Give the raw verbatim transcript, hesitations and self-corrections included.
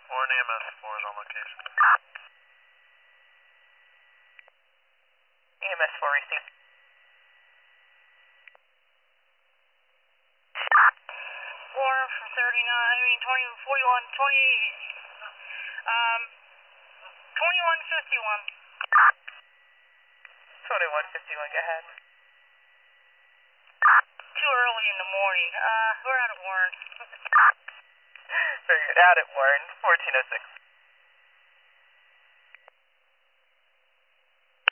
Warren E M S four is on location. E M S four received. Warren from thirty-nine, I mean twenty, forty-one, twenty, um, twenty-one fifty-one. twenty-one fifty-one, go ahead. Too early in the morning. Uh, we're out of Warren. Very good. Out at Warren, fourteen oh six.